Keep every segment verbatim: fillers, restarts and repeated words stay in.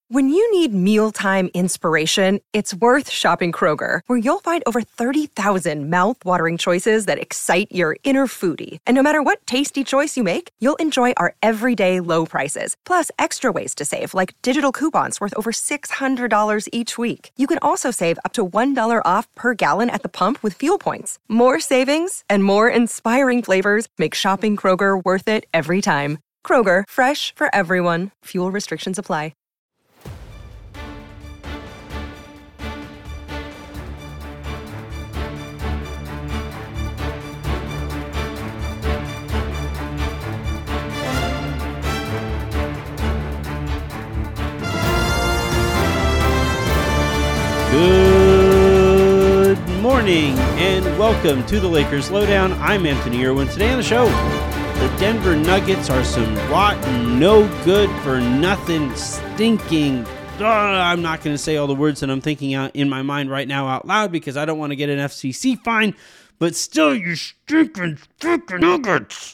When you need mealtime inspiration, it's worth shopping Kroger, where you'll find over thirty thousand mouth-watering choices that excite your inner foodie. And no matter what tasty choice you make, you'll enjoy our everyday low prices, plus extra ways to save, like digital coupons worth over six hundred dollars each week. You can also save up to one dollar off per gallon at the pump with fuel points. More savings and more inspiring flavors make shopping Kroger worth it every time. Kroger, fresh for everyone. Fuel restrictions apply. Good morning and welcome to the Lakers Lowdown. I'm Anthony Irwin. Today on the show, the Denver Nuggets are some rotten, no good for nothing, stinking. Uh, I'm not going to say all the words that I'm thinking out in my mind right now out loud because I don't want to get an F C C fine, but still, you stinking, stinking Nuggets.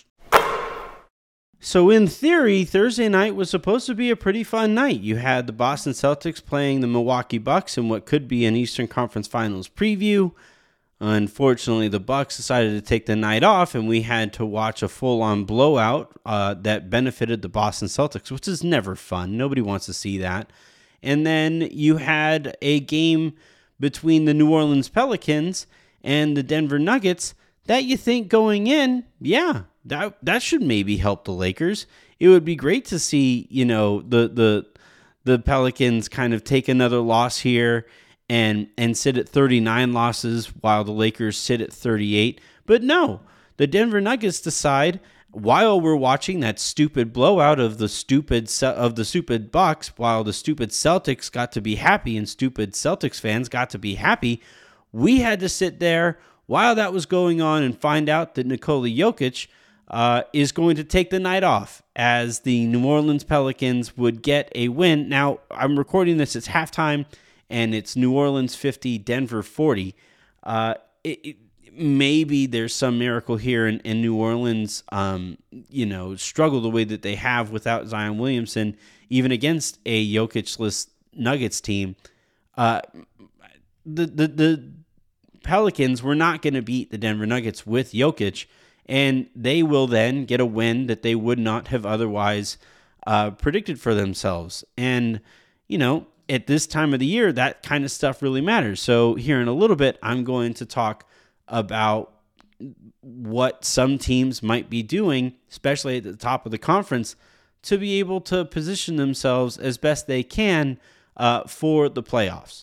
So in theory, Thursday night was supposed to be a pretty fun night. You had the Boston Celtics playing the Milwaukee Bucks in what could be an Eastern Conference Finals preview. Unfortunately, the Bucks decided to take the night off, and we had to watch a full-on blowout uh, that benefited the Boston Celtics, which is never fun. Nobody wants to see that. And then you had a game between the New Orleans Pelicans and the Denver Nuggets that you think going in, yeah, that that should maybe help the Lakers. It would be great to see, you know, the the the Pelicans kind of take another loss here and and sit at thirty-nine losses while the Lakers sit at thirty-eight. But no, the Denver Nuggets decide while we're watching that stupid blowout of the stupid of the stupid Bucks, while the stupid Celtics got to be happy and stupid Celtics fans got to be happy, we had to sit there while that was going on and find out that Nikola Jokic uh, is going to take the night off as the New Orleans Pelicans would get a win. Now, I'm recording this, it's halftime, and it's New Orleans fifty, Denver forty. Uh, it, it, maybe there's some miracle here in, in New Orleans, um, you know, struggle the way that they have without Zion Williamson, even against a Jokic-less Nuggets team. Uh, the, the, the, Pelicans were not going to beat the Denver Nuggets with Jokic, and they will then get a win that they would not have otherwise uh, predicted for themselves. And, you know, at this time of the year, that kind of stuff really matters. So here in a little bit, I'm going to talk about what some teams might be doing, especially at the top of the conference, to be able to position themselves as best they can uh, for the playoffs.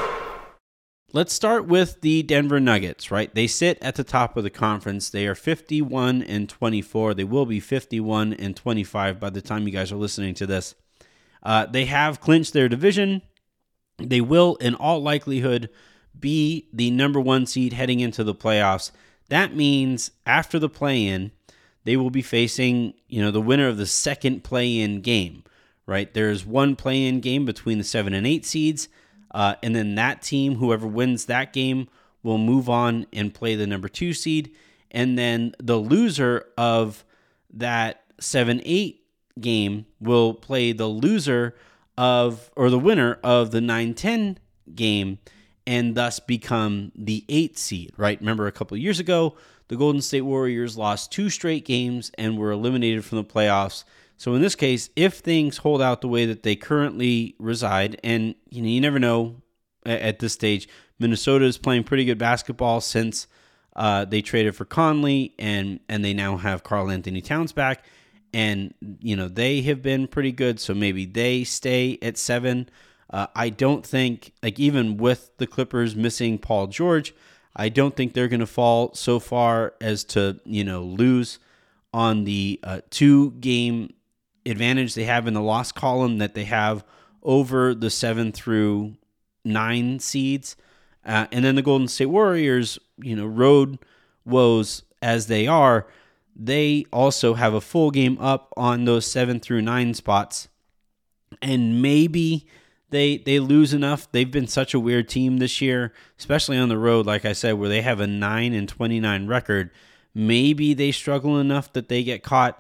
Let's start with the Denver Nuggets, right? They sit at the top of the conference. They are fifty-one and twenty-four. They will be fifty-one and twenty-five by the time you guys are listening to this. Uh, they have clinched their division. They will, in all likelihood, be the number one seed heading into the playoffs. That means after the play-in, they will be facing, you know, the winner of the second play-in game, right? There's one play-in game between the seven and eight seeds. Uh, and then that team, whoever wins that game, will move on and play the number two seed. And then the loser of that seven eight game will play the loser of, or the winner of the nine ten game, and thus become the eighth seed, right? Remember a couple of years ago, the Golden State Warriors lost two straight games and were eliminated from the playoffs. So in this case, if things hold out the way that they currently reside, and you know, you never know at this stage, Minnesota is playing pretty good basketball since uh, they traded for Conley, and and they now have Karl Anthony Towns back, and you know they have been pretty good. So maybe they stay at seven. Uh, I don't think, like even with the Clippers missing Paul George, I don't think they're going to fall so far as to you know lose on the uh, two game advantage they have in the loss column that they have over the seven through nine seeds. Uh, and then the Golden State Warriors, you know, road woes as they are, they also have a full game up on those seven through nine spots. And maybe they they lose enough. They've been such a weird team this year, especially on the road, like I said, where they have a nine and twenty-nine record. Maybe they struggle enough that they get caught.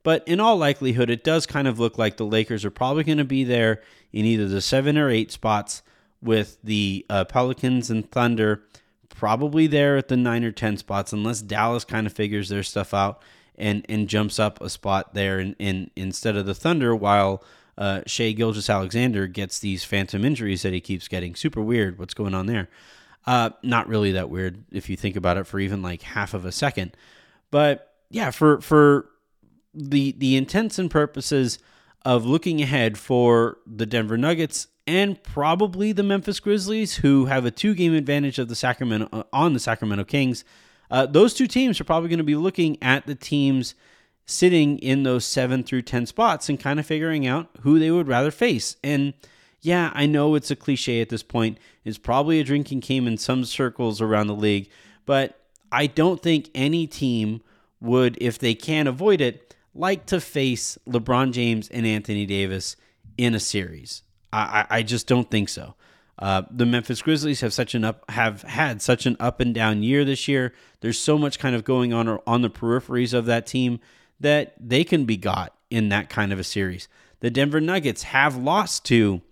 But in all likelihood, it does kind of look like the Lakers are probably going to be there in either the seven or eight spots, with the uh, Pelicans and Thunder probably there at the nine or ten spots, unless Dallas kind of figures their stuff out and, and jumps up a spot there in, in instead of the Thunder, while uh, Shai Gilgeous-Alexander gets these phantom injuries that he keeps getting. Super weird what's going on there. Uh, not really that weird if you think about it for even like half of a second. But yeah, for for the the intents and purposes of looking ahead for the Denver Nuggets and probably the Memphis Grizzlies, who have a two-game advantage of the Sacramento on the Sacramento Kings, uh, those two teams are probably going to be looking at the teams sitting in those seven through ten spots and kind of figuring out who they would rather face. And yeah, I know it's a cliche at this point. It's probably a drinking game in some circles around the league, but I don't think any team would, if they can avoid it, like to face LeBron James and Anthony Davis in a series. I, I just don't think so. Uh, the Memphis Grizzlies have such an up have had such an up and down year this year. There's so much kind of going on on the peripheries of that team that they can be got in that kind of a series. The Denver Nuggets have lost to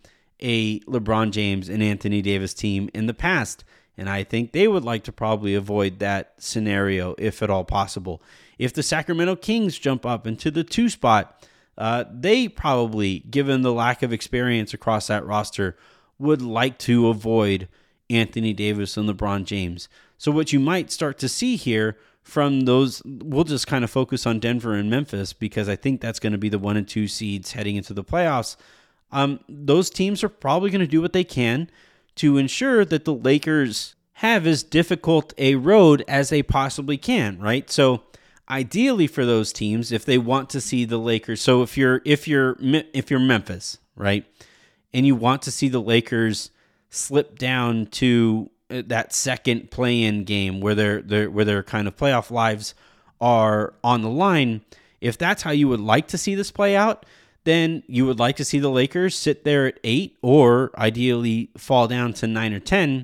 a LeBron James and Anthony Davis team in the past, and I think they would like to probably avoid that scenario if at all possible. If the Sacramento Kings jump up into the two spot, uh, they probably, given the lack of experience across that roster, would like to avoid Anthony Davis and LeBron James. So what you might start to see here from those, we'll just kind of focus on Denver and Memphis because I think that's going to be the one and two seeds heading into the playoffs. Um, those teams are probably going to do what they can to ensure that the Lakers have as difficult a road as they possibly can, right? So ideally for those teams, if they want to see the Lakers, so if you're if you're if you're Memphis, right, and you want to see the Lakers slip down to that second play-in game where their their where their kind of playoff lives are on the line, if that's how you would like to see this play out, then you would like to see the Lakers sit there at eight or ideally fall down to nine or ten.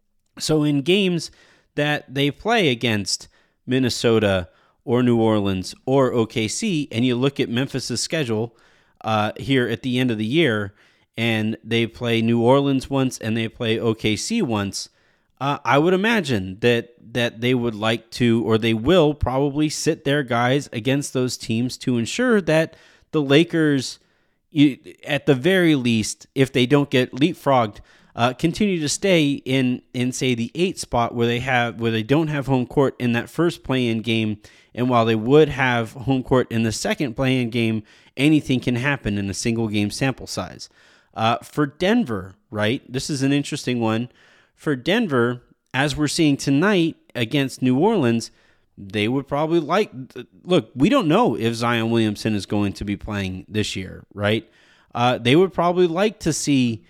So in games that they play against Minnesota or New Orleans or O K C, and you look at Memphis's schedule uh, here at the end of the year, and they play New Orleans once and they play O K C once, uh, I would imagine that that they would like to, or they will probably sit their guys against those teams to ensure that the Lakers, you, at the very least, if they don't get leapfrogged, uh, continue to stay in, in say the eight spot where they have where they don't have home court in that first play-in game. And while they would have home court in the second play-in game, anything can happen in a single game sample size. Uh, for Denver, right? This is an interesting one. For Denver, as we're seeing tonight against New Orleans, they would probably like, look, we don't know if Zion Williamson is going to be playing this year, right? Uh, they would probably like to see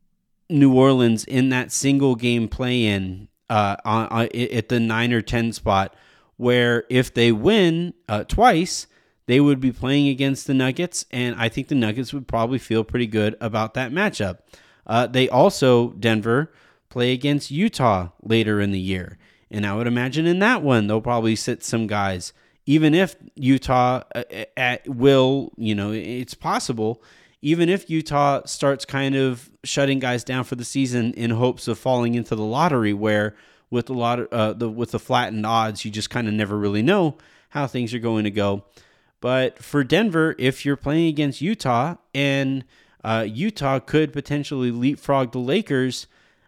New Orleans in that single game play-in uh, on, on, at the nine or ten spot, where if they win uh, twice, they would be playing against the Nuggets, and I think the Nuggets would probably feel pretty good about that matchup. Uh, they also, Denver, play against Utah later in the year, and I would imagine in that one, they'll probably sit some guys, even if Utah at, at will, you know, it's possible, even if Utah starts kind of shutting guys down for the season in hopes of falling into the lottery, where with a lot of uh, the with the flattened odds, you just kind of never really know how things are going to go. But for Denver, if you're playing against Utah and uh, Utah could potentially leapfrog the Lakers,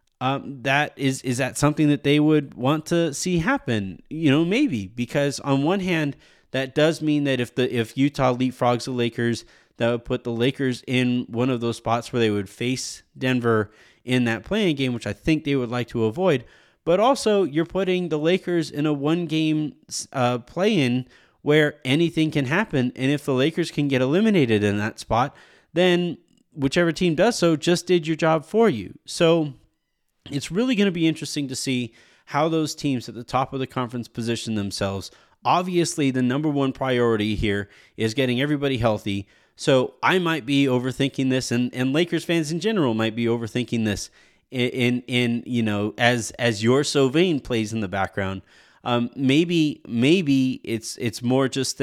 um, that is is that something that they would want to see happen? You know, maybe, because on one hand, that does mean that if the if Utah leapfrogs the Lakers, that would put the Lakers in one of those spots where they would face Denver in that play-in game, which I think they would like to avoid. But also, you're putting the Lakers in a one-game uh, play-in where anything can happen. And if the Lakers can get eliminated in that spot, then whichever team does so just did your job for you. So it's really going to be interesting to see how those teams at the top of the conference position themselves. Obviously, the number one priority here is getting everybody healthy. So I might be overthinking this, and, and Lakers fans in general might be overthinking this. In, in you know, as as You're So Vain plays in the background, um, maybe maybe it's it's more just that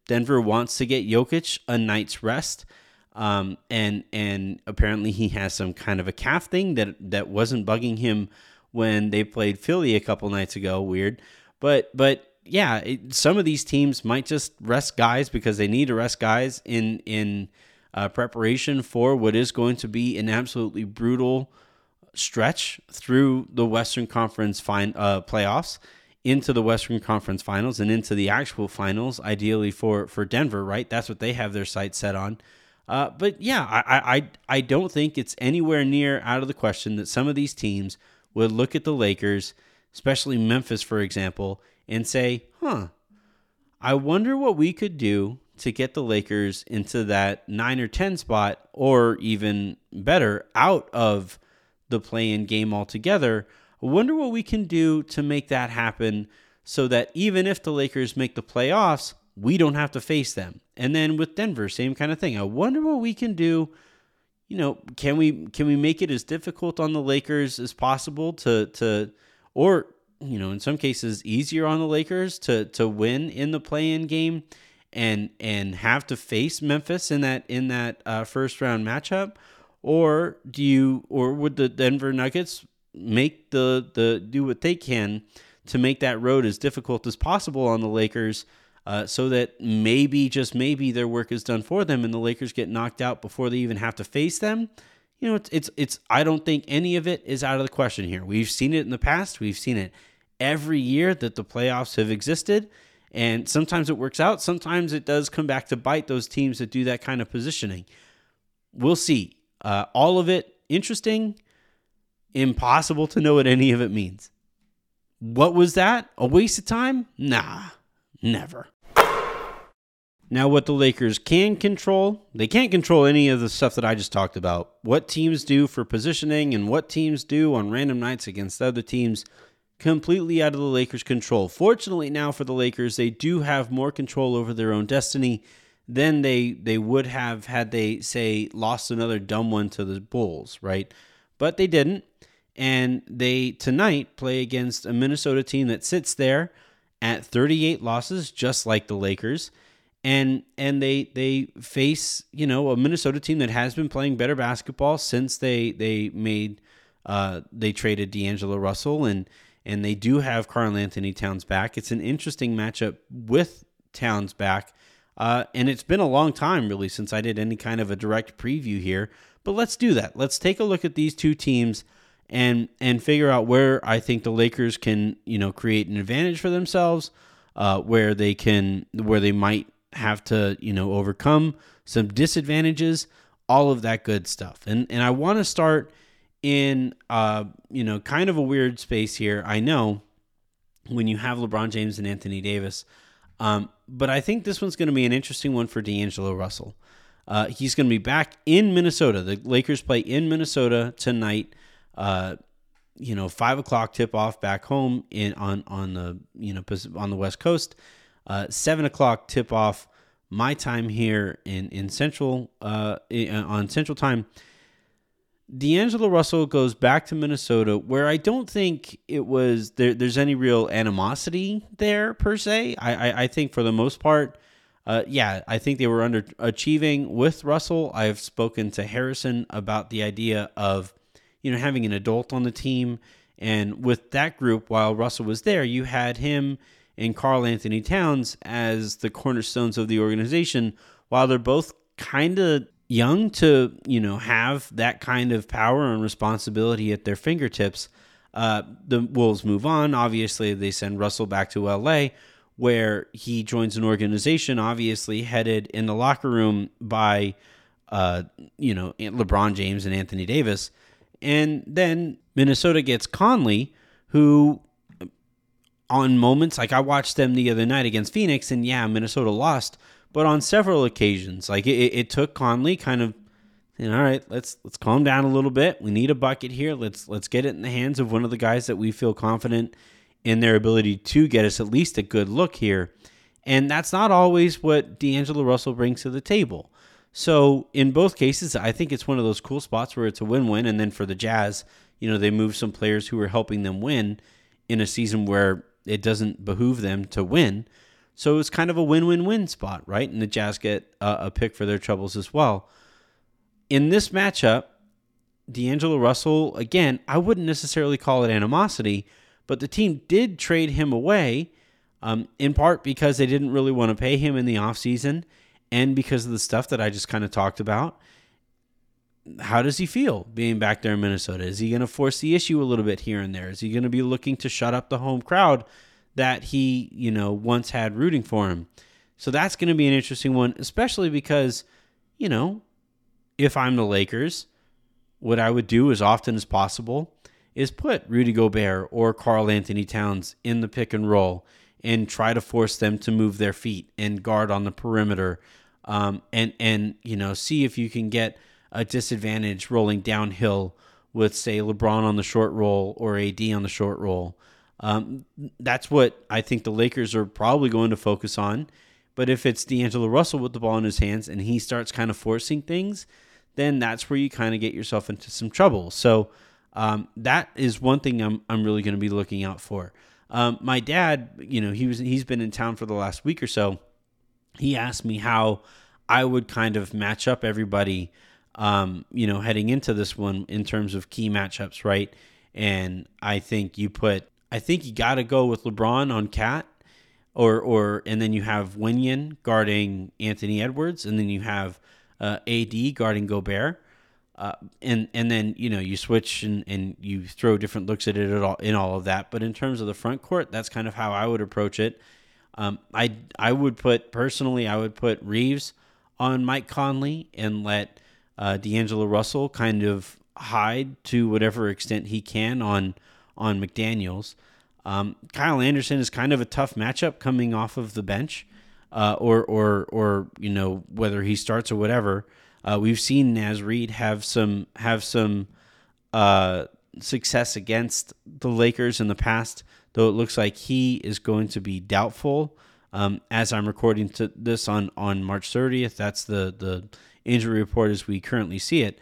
Denver wants to get Jokic a night's rest. Um, and and apparently he has some kind of a calf thing that, that wasn't bugging him when they played Philly a couple nights ago. Weird. But, but yeah, it, some of these teams might just rest guys because they need to rest guys in, in uh, preparation for what is going to be an absolutely brutal stretch through the Western Conference fin- uh, playoffs, into the Western Conference Finals, and into the actual finals, ideally for, for Denver, right? That's what they have their sights set on. Uh, but yeah, I, I I don't think it's anywhere near out of the question that some of these teams would look at the Lakers, especially Memphis, for example, and say, huh, I wonder what we could do to get the Lakers into that nine or ten spot, or even better, out of the play-in game altogether. I wonder what we can do to make that happen so that even if the Lakers make the playoffs, we don't have to face them. And then with Denver, same kind of thing. I wonder what we can do. You know, can we can we make it as difficult on the Lakers as possible to to or, you know, in some cases easier on the Lakers to to win in the play-in game and and have to face Memphis in that in that uh, first round matchup? Or do you or would the Denver Nuggets make the the do what they can to make that road as difficult as possible on the Lakers, uh, so that maybe, just maybe, their work is done for them and the Lakers get knocked out before they even have to face them? You know, it's it's it's I don't think any of it is out of the question here. We've seen it in the past. We've seen it every year that the playoffs have existed, and sometimes it works out. Sometimes it does come back to bite those teams that do that kind of positioning. We'll see. Uh, all of it interesting, impossible to know what any of it means. What was that? A waste of time? Nah, never. Now, what the Lakers can control, they can't control any of the stuff that I just talked about. What teams do for positioning and what teams do on random nights against other teams, completely out of the Lakers' control. Fortunately now for the Lakers, they do have more control over their own destiny than they they would have had they, say, lost another dumb one to the Bulls, right? But they didn't, and they tonight play against a Minnesota team that sits there at thirty-eight losses, just like the Lakers, and and they they face, you know, a Minnesota team that has been playing better basketball since they they made uh, they traded D'Angelo Russell, and and they do have Karl-Anthony Towns back. It's an interesting matchup with Towns back. Uh, and it's been a long time, really, since I did any kind of a direct preview here. But let's do that. Let's take a look at these two teams and and figure out where I think the Lakers can, you know, create an advantage for themselves, uh, where they can, where they might have to, you know, overcome some disadvantages, all of that good stuff. And and I want to start in, uh, you know, kind of a weird space here. I know when you have LeBron James and Anthony Davis. Um, but I think this one's going to be an interesting one for D'Angelo Russell. Uh, he's going to be back in Minnesota. The Lakers play in Minnesota tonight. Uh, you know, five o'clock tip off back home in on on the you know on the West Coast. Uh, seven o'clock tip off my time here in in Central uh, on Central Time. D'Angelo Russell goes back to Minnesota, where I don't think it was there. There's any real animosity there per se. I I, I think for the most part, uh, yeah, I think they were underachieving with Russell. I've spoken to Harrison about the idea of, you know, having an adult on the team, and with that group, while Russell was there, you had him and Karl-Anthony Towns as the cornerstones of the organization, while they're both kind of young to, you know, have that kind of power and responsibility at their fingertips. Uh, the Wolves move on. Obviously, they send Russell back to L A, where he joins an organization, obviously headed in the locker room by, uh, you know, LeBron James and Anthony Davis. And then Minnesota gets Conley, who on moments, like I watched them the other night against Phoenix, and yeah, Minnesota lost. But on several occasions, like it, it took Conley kind of, you know, all right, let's let's calm down a little bit. We need a bucket here. Let's let's get it in the hands of one of the guys that we feel confident in their ability to get us at least a good look here. And that's not always what D'Angelo Russell brings to the table. So in both cases, I think it's one of those cool spots where it's a win-win. And then for the Jazz, you know, they move some players who are helping them win in a season where it doesn't behoove them to win. So it's kind of a win-win-win spot, right? And the Jazz get uh, a pick for their troubles as well. In this matchup, D'Angelo Russell, again, I wouldn't necessarily call it animosity, but the team did trade him away, um, in part because they didn't really want to pay him in the offseason and because of the stuff that I just kind of talked about. How does he feel being back there in Minnesota? Is he going to force the issue a little bit here and there? Is he going to be looking to shut up the home crowd that he, you know, once had rooting for him? So that's going to be an interesting one, especially because, you know, if I'm the Lakers, what I would do as often as possible is put Rudy Gobert or Karl Anthony Towns in the pick and roll and try to force them to move their feet and guard on the perimeter, um, and, and, you know, see if you can get a disadvantage rolling downhill with, say, LeBron on the short roll or A D on the short roll. Um, that's what I think the Lakers are probably going to focus on. But if it's D'Angelo Russell with the ball in his hands and he starts kind of forcing things, then that's where you kind of get yourself into some trouble. So um, that is one thing I'm I'm really going to be looking out for. Um, my dad, you know, he was he's been in town for the last week or so. He asked me how I would kind of match up everybody, um, you know, heading into this one in terms of key matchups, right? And I think you put, I think you got to go with LeBron on Cat, or or and then you have Wenyen guarding Anthony Edwards, and then you have uh, A D guarding Gobert, uh, and and then you know you switch and, and you throw different looks at it at all in all of that. But in terms of the front court, that's kind of how I would approach it. Um, I I would put personally, I would put Reeves on Mike Conley and let uh, D'Angelo Russell kind of hide to whatever extent he can on on McDaniels. Um, Kyle Anderson is kind of a tough matchup coming off of the bench, uh, or or or you know whether he starts or whatever. Uh, we've seen Naz Reid have some have some uh, success against the Lakers in the past, though it looks like he is going to be doubtful. Um, as I'm recording to this on, on March thirtieth, that's the the injury report as we currently see it.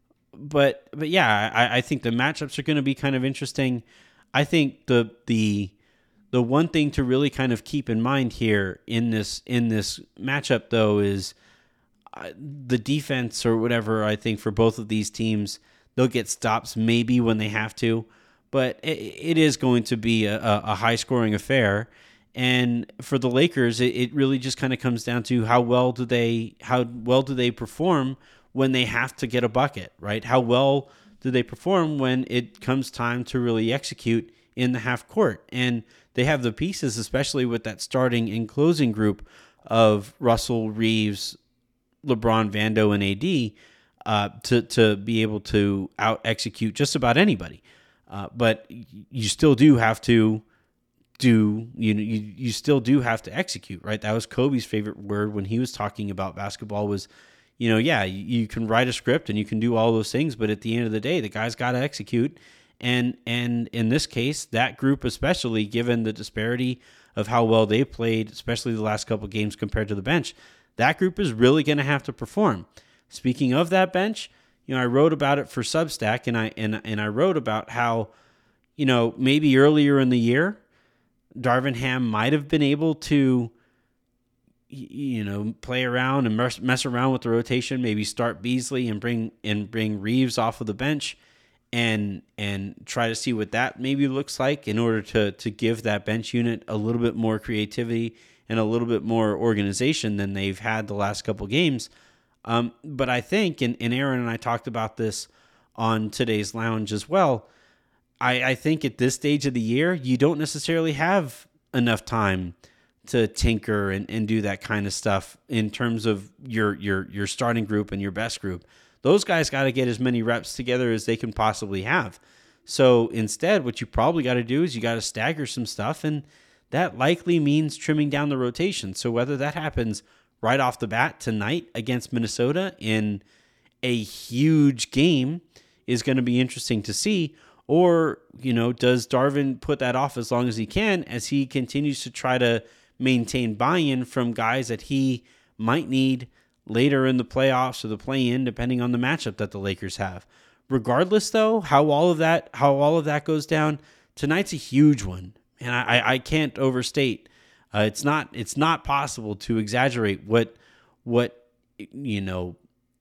But but yeah, I, I think the matchups are going to be kind of interesting. I think the the the one thing to really kind of keep in mind here in this in this matchup though is uh, the defense or whatever. I think for both of these teams, they'll get stops maybe when they have to, but it, it is going to be a, a high scoring affair. And for the Lakers, it, it really just kind of comes down to how well do they how well do they perform when they have to get a bucket, right? How well do they perform when it comes time to really execute in the half court? And they have the pieces, especially with that starting and closing group of Russell, Reeves, LeBron, Vando, and A D, uh, to to be able to out execute just about anybody. Uh, but you still do have to. do you know you, you still do have to execute, right? That was Kobe's favorite word when he was talking about basketball was, you know, yeah, you, you can write a script and you can do all those things, but at the end of the day, the guy's got to execute. And and in this case, that group, especially given the disparity of how well they played, especially the last couple of games compared to the bench, that group is really going to have to perform. Speaking of that bench, you know, I wrote about it for Substack, and I and and I wrote about how, you know, maybe earlier in the year, Darvin Ham might have been able to, you know, play around and mess, mess around with the rotation. Maybe start Beasley and bring and bring Reeves off of the bench, and and try to see what that maybe looks like in order to to give that bench unit a little bit more creativity and a little bit more organization than they've had the last couple games. Um, but I think, and, and Aaron and I talked about this on today's lounge as well. I, I think at this stage of the year, you don't necessarily have enough time to tinker and, and do that kind of stuff in terms of your your your starting group and your best group. Those guys got to get as many reps together as they can possibly have. So instead, what you probably got to do is you got to stagger some stuff, and that likely means trimming down the rotation. So whether that happens right off the bat tonight against Minnesota in a huge game is going to be interesting to see. Or, you know, does Darvin put that off as long as he can as he continues to try to maintain buy-in from guys that he might need later in the playoffs or the play-in, depending on the matchup that the Lakers have. Regardless, though, how all of that how all of that goes down, tonight's a huge one. And I, I can't overstate Uh, it's not it's not possible to exaggerate what what you know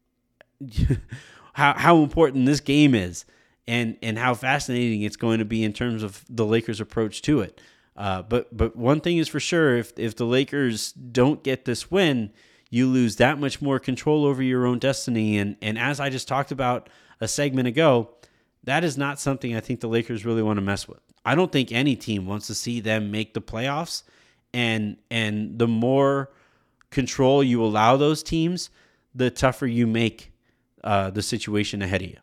how how important this game is, and and how fascinating it's going to be in terms of the Lakers' approach to it. Uh, but but one thing is for sure, if if the Lakers don't get this win, you lose that much more control over your own destiny. And and as I just talked about a segment ago, that is not something I think the Lakers really want to mess with. I don't think any team wants to see them make the playoffs. And and the more control you allow those teams, the tougher you make uh, the situation ahead of you.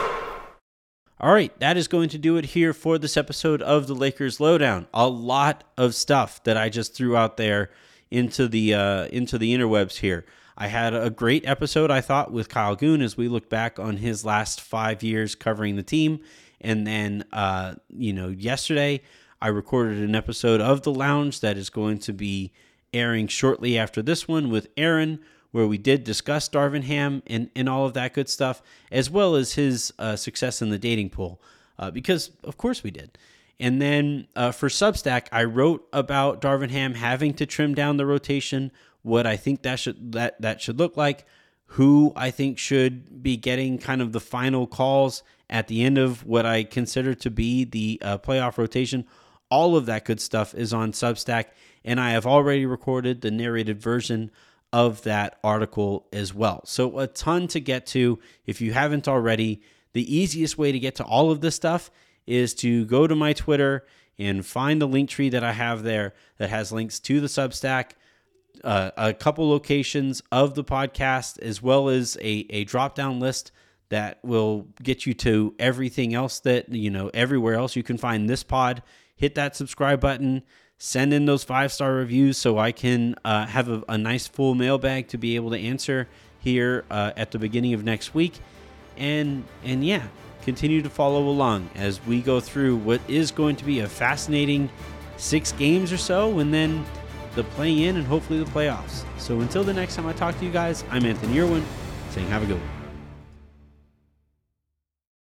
All right, that is going to do it here for this episode of the Lakers Lowdown. A lot of stuff that I just threw out there into the uh, into the interwebs here. I had a great episode, I thought, with Kyle Goon as we look back on his last five years covering the team. And then, uh, you know, yesterday I recorded an episode of The Lounge that is going to be airing shortly after this one with Aaron, where we did discuss Darvin Ham and, and all of that good stuff, as well as his uh, success in the dating pool, uh, because of course we did. And then uh, for Substack, I wrote about Darvin Ham having to trim down the rotation, what I think that should that, that should look like, who I think should be getting kind of the final calls at the end of what I consider to be the uh, playoff rotation. All of that good stuff is on Substack, and I have already recorded the narrated version of that article as well. So a ton to get to. If you haven't already, the easiest way to get to all of this stuff is to go to my Twitter and find the link tree that I have there that has links to the Substack, uh, a couple locations of the podcast, as well as a, a drop-down list that will get you to everything else that, you know, everywhere else you can find this pod. Hit that subscribe button, send in those five-star reviews so I can uh, have a, a nice full mailbag to be able to answer here uh, at the beginning of next week. And and yeah, continue to follow along as we go through what is going to be a fascinating six games or so, and then the play-in and hopefully the playoffs. So until the next time I talk to you guys, I'm Anthony Irwin saying have a good one.